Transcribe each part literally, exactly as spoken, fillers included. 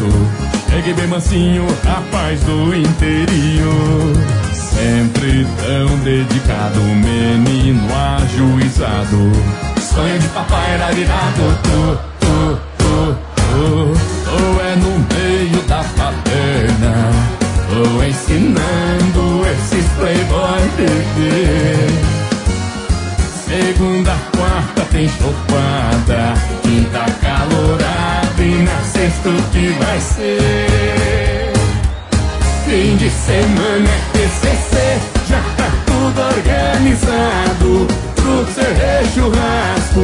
Cheguei bem mansinho, rapaz do interior. Sempre tão dedicado, menino ajuizado. Sonho de papai era virado, tu, tu, tu, tu. Ou é no meio da paterna, ou ensinando esses playboy bebê. Segunda, quarta tem chopada, quinta calorada e na sexta o que vai ser? Fim de semana é T C C, já tá tudo organizado, pro ser churrasco.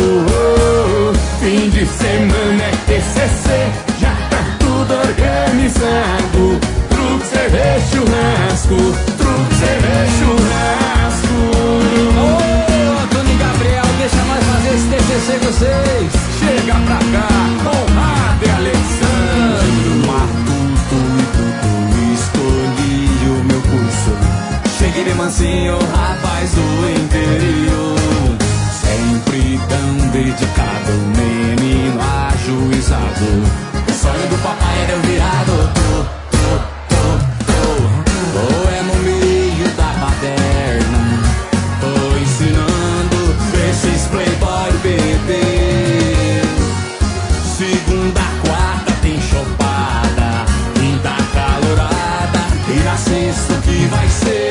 Fim de semana é T C C, já tá tudo organizado, pro ser churrasco, pro ser churrasco. Ô, Tony Gabriel, deixa nós fazer esse T C C com vocês. Chega pra cá, Conrado e Alexandre. Matuto e tudo, escolhi o meu curso. Cheguei bem mansinho, rapaz do interior. Sempre tão dedicado, menino ajuizado. O sonho do papai era eu virado, tô, tô, tô, tô. Ou é no meio da baderna, tô ensinando esses playboy bebê. Segunda, quarta tem chopada, quinta calorada e na sexta o que vai ser?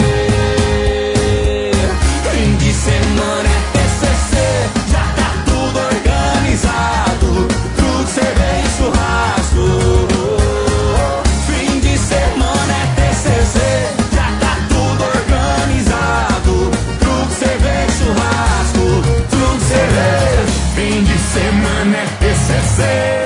Fim de semana é T C C, já tá tudo organizado, tudo cerveja e churrasco. Fim de semana é T C C, já tá tudo organizado, tudo cerveja e churrasco, tudo cerveja. Fim de semana é T C C.